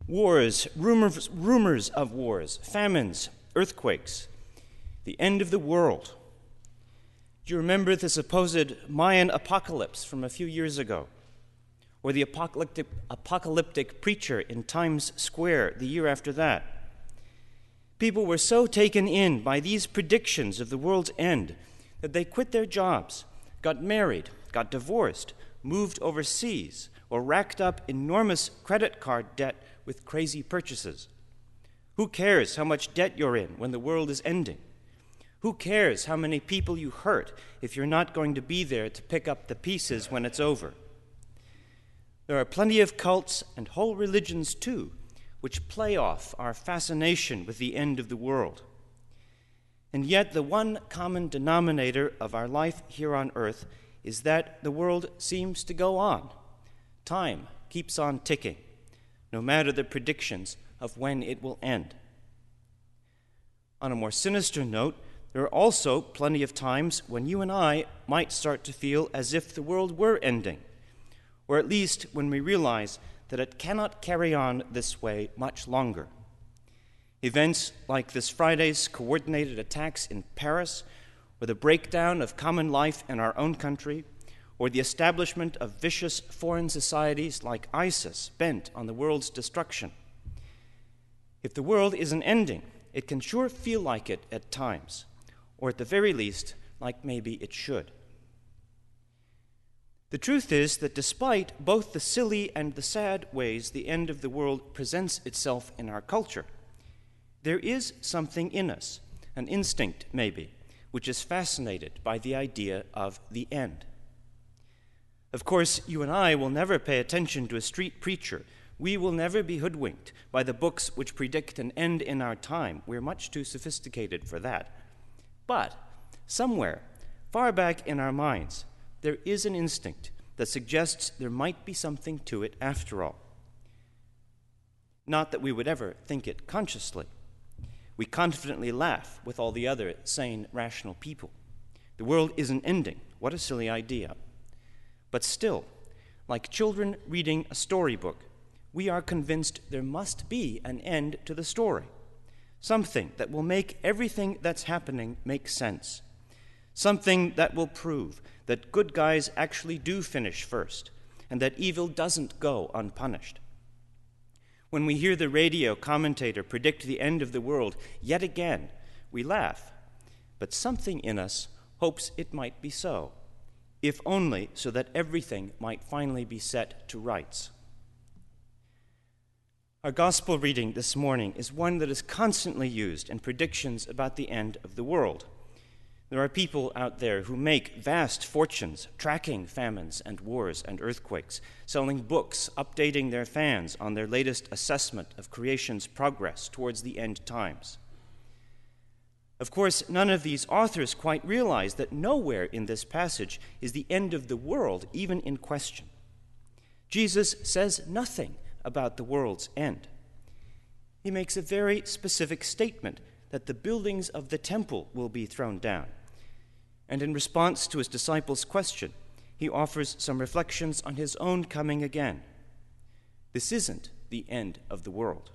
Wars, rumors of wars, famines, earthquakes, the end of the world. Do you remember the supposed Mayan apocalypse from a few years ago? Or the apocalyptic preacher in Times Square the year after that? People were so taken in by these predictions of the world's end that they quit their jobs, got married, got divorced, moved overseas, or racked up enormous credit card debt with crazy purchases. Who cares how much debt you're in when the world is ending? Who cares how many people you hurt if you're not going to be there to pick up the pieces when it's over? There are plenty of cults and whole religions, too, which play off our fascination with the end of the world. And yet the one common denominator of our life here on earth is that the world seems to go on. Time keeps on ticking, no matter the predictions of when it will end. On a more sinister note, there are also plenty of times when you and I might start to feel as if the world were ending, or at least when we realize that it cannot carry on this way much longer. Events like this Friday's coordinated attacks in Paris, or the breakdown of common life in our own country, or the establishment of vicious foreign societies like ISIS bent on the world's destruction. If the world isn't ending, it can sure feel like it at times, or at the very least, like maybe it should. The truth is that despite both the silly and the sad ways the end of the world presents itself in our culture, there is something in us, an instinct maybe, which is fascinated by the idea of the end. Of course, you and I will never pay attention to a street preacher. We will never be hoodwinked by the books which predict an end in our time. We're much too sophisticated for that. But somewhere, far back in our minds, there is an instinct that suggests there might be something to it after all. Not that we would ever think it consciously. We confidently laugh with all the other sane, rational people. The world isn't ending. What a silly idea. But still, like children reading a storybook, we are convinced there must be an end to the story, something that will make everything that's happening make sense, something that will prove that good guys actually do finish first, and that evil doesn't go unpunished. When we hear the radio commentator predict the end of the world yet again, we laugh, but something in us hopes it might be so, if only so that everything might finally be set to rights. Our gospel reading this morning is one that is constantly used in predictions about the end of the world. There are people out there who make vast fortunes tracking famines and wars and earthquakes, selling books, updating their fans on their latest assessment of creation's progress towards the end times. Of course, none of these authors quite realize that nowhere in this passage is the end of the world even in question. Jesus says nothing about the world's end. He makes a very specific statement that the buildings of the temple will be thrown down. And in response to his disciples' question, he offers some reflections on his own coming again. This isn't the end of the world.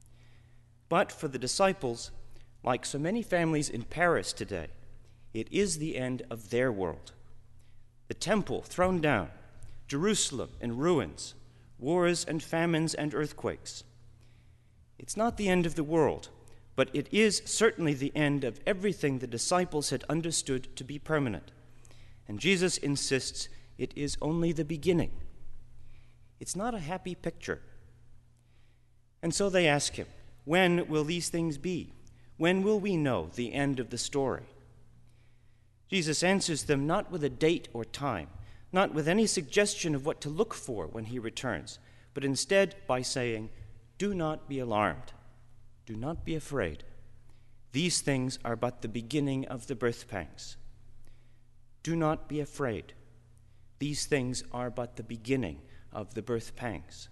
But for the disciples, like so many families in Paris today, it is the end of their world. The temple thrown down, Jerusalem in ruins, wars and famines and earthquakes. It's not the end of the world, but it is certainly the end of everything the disciples had understood to be permanent. And Jesus insists it is only the beginning. It's not a happy picture. And so they ask him, when will these things be? When will we know the end of the story? Jesus answers them not with a date or time, not with any suggestion of what to look for when he returns, but instead by saying, do not be alarmed. Do not be afraid. These things are but the beginning of the birth pangs. Do not be afraid. These things are but the beginning of the birth pangs.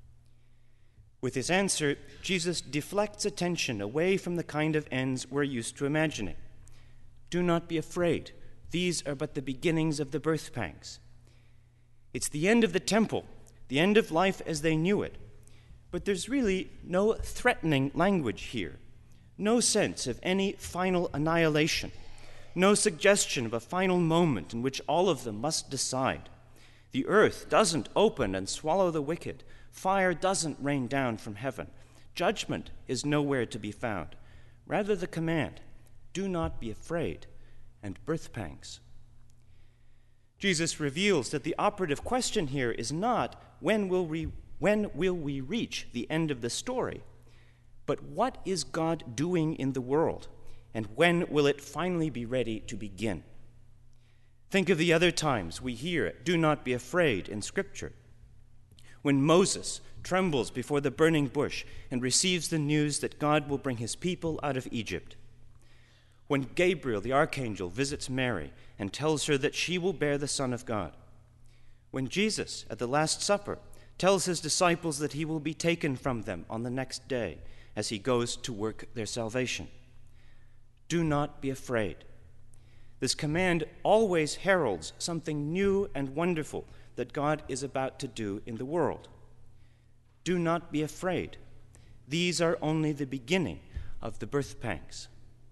With his answer, Jesus deflects attention away from the kind of ends we're used to imagining. Do not be afraid. These are but the beginnings of the birth pangs. It's the end of the temple, the end of life as they knew it. But there's really no threatening language here, no sense of any final annihilation, no suggestion of a final moment in which all of them must decide. The earth doesn't open and swallow the wicked. Fire doesn't rain down from heaven. Judgment is nowhere to be found. Rather, the command, do not be afraid, and birth pangs. Jesus reveals that the operative question here is not when will we reach the end of the story, but what is God doing in the world, and when will it finally be ready to begin? Think of the other times we hear, do not be afraid in Scripture. When Moses trembles before the burning bush and receives the news that God will bring his people out of Egypt. When Gabriel, the archangel, visits Mary and tells her that she will bear the Son of God. When Jesus, at the Last Supper, tells his disciples that he will be taken from them on the next day as he goes to work their salvation. Do not be afraid. This command always heralds something new and wonderful that God is about to do in the world. Do not be afraid. These are only the beginning of the birth pangs.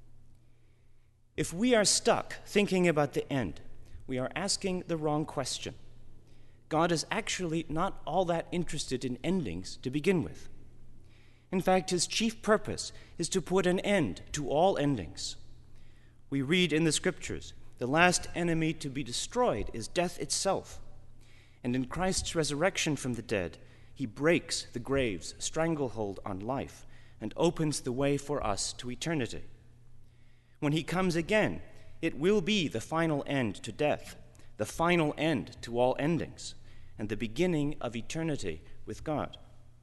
If we are stuck thinking about the end, we are asking the wrong question. God is actually not all that interested in endings to begin with. In fact, his chief purpose is to put an end to all endings. We read in the Scriptures, the last enemy to be destroyed is death itself. And in Christ's resurrection from the dead, he breaks the grave's stranglehold on life and opens the way for us to eternity. When he comes again, it will be the final end to death, the final end to all endings, and the beginning of eternity with God.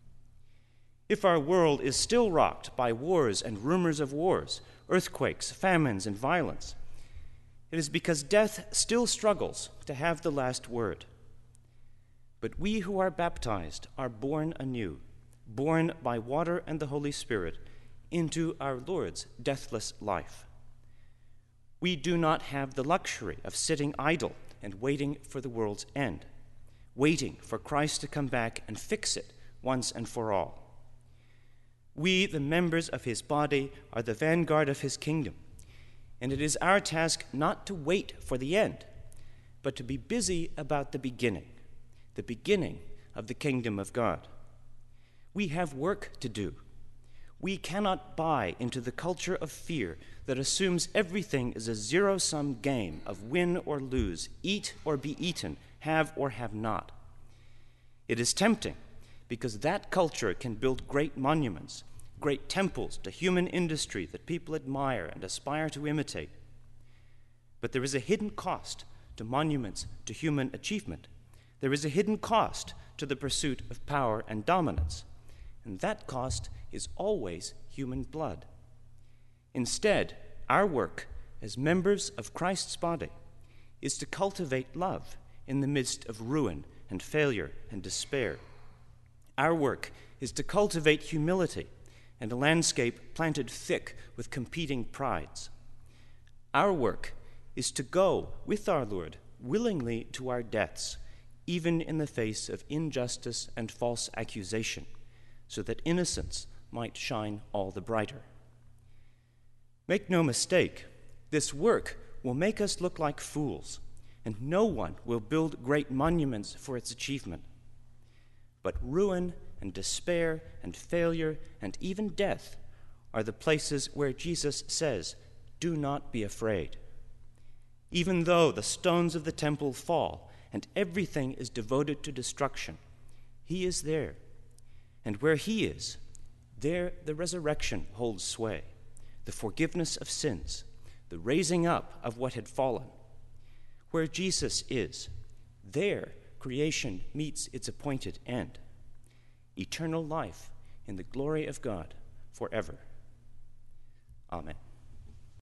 If our world is still rocked by wars and rumors of wars, earthquakes, famines, and violence, it is because death still struggles to have the last word. But we who are baptized are born anew, born by water and the Holy Spirit into our Lord's deathless life. We do not have the luxury of sitting idle and waiting for the world's end, waiting for Christ to come back and fix it once and for all. We, the members of his body, are the vanguard of his kingdom, and it is our task not to wait for the end, but to be busy about the beginning of the kingdom of God. We have work to do. We cannot buy into the culture of fear that assumes everything is a zero-sum game of win or lose, eat or be eaten, have or have not. It is tempting because that culture can build great monuments, great temples to human industry that people admire and aspire to imitate. But there is a hidden cost to monuments to human achievement. There is a hidden cost to the pursuit of power and dominance, and that cost is always human blood. Instead, our work as members of Christ's body is to cultivate love in the midst of ruin and failure and despair. Our work is to cultivate humility and a landscape planted thick with competing prides. Our work is to go with our Lord willingly to our deaths, even in the face of injustice and false accusation, so that innocence might shine all the brighter. Make no mistake, this work will make us look like fools, and no one will build great monuments for its achievement. But ruin and despair and failure and even death are the places where Jesus says, do not be afraid. Even though the stones of the temple fall and everything is devoted to destruction, he is there. And where he is, there the resurrection holds sway, the forgiveness of sins, the raising up of what had fallen. Where Jesus is, there creation meets its appointed end, eternal life in the glory of God forever. Amen.